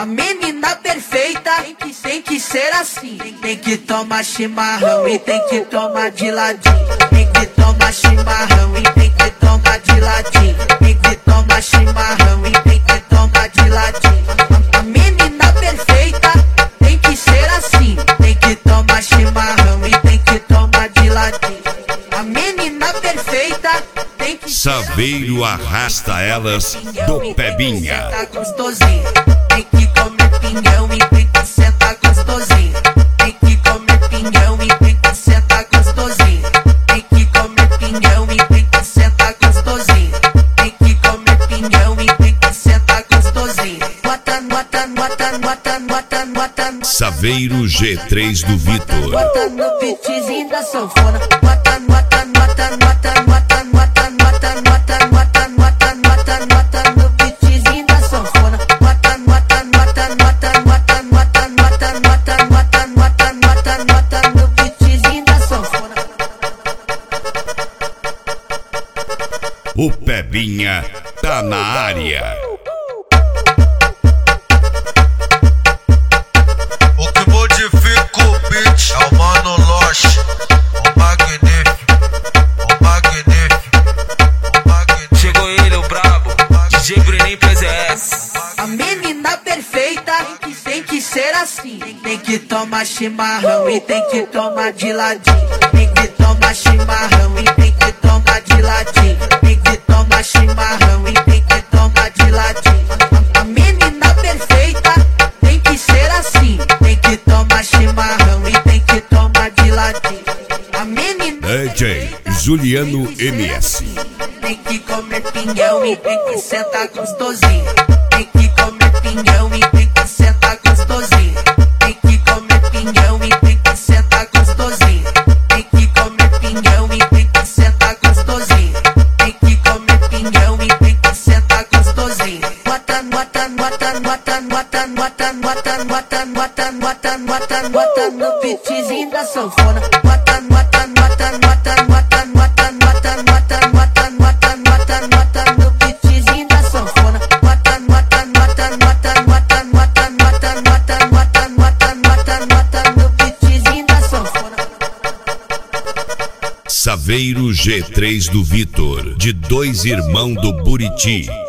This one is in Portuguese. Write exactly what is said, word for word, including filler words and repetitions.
A menina perfeita tem que, tem que ser assim. Tem, tem que tomar chimarrão e tem que tomar de ladinho. Tem que tomar chimarrão e tem que tomar de ladinho. Tem que tomar chimarrão e tem que tomar de ladinho. A, a menina perfeita tem que ser assim. Tem que tomar chimarrão e tem que tomar de ladinho. A menina perfeita tem que Saveiro arrasta elas do Pebinha. Tá gostosinho. Tem que comer pinhão e tem que sentar gostosinho. Tem que comer pinhão e tem que sentar gostosinho. Tem que comer pinhão e tem que sentar gostosinho. Tem que comer pinhão e tem que sentar gostosinho. Bota, bota, bota, bota, bota, bota. Saveiro G três do Vitor. Bota no beatzinho da sanfona. Bota, bota, bota, bota, bota, bota, bota, bota, bota, bota, bota, bota no beatzinho da sanfona. Bota, bota, bota, bota, bota, bota, bota, bota, bota, bota, bota, bota no beatzinho da sanfona. O Pebinha tá na área. O que modifica o beat é o Mano Loche, o magnífico, o magnífico, o magnífico. Chegou ele, o brabo, D J Bruninho P Z S. A menina perfeita tem que, tem que ser assim. Tem que tomar chimarrão e tem que tomar de ladinho. Tem que tomar chimarrão e tem que tomar de ladinho. Tem que tomar chimarrão e tem que tomar de ladinho. A, a menina perfeita tem que ser assim. Tem que tomar chimarrão e tem que tomar de ladinho. A menina D J Juliano M S. tem que comer pinhão e tem que sentar gostosinho. Tem que comer pinhão e tem que sentar gostosinho. Tem que comer pinhão e tem que sentar gostosinho. Tem que comer pinhão e tem que sentar gostosinho. Tem que comer pinhão e tem que sentar gostosinho. Bota, bota, bota, bota, bota, bota, bota, bota, bota, bota, bota, bota no beatzinho da sanfona. Bota, bota, bota, bota, bota, bota, bota, bota, bota, bota, bota, bota no beatzinho da sanfona. Bota, bota, bota, bota, bota, bota, bota, bota, bota, bota, bota, bota no beatzinho da sanfona. Saveiro G três do Vitor, de Dois Irmãos do Buriti.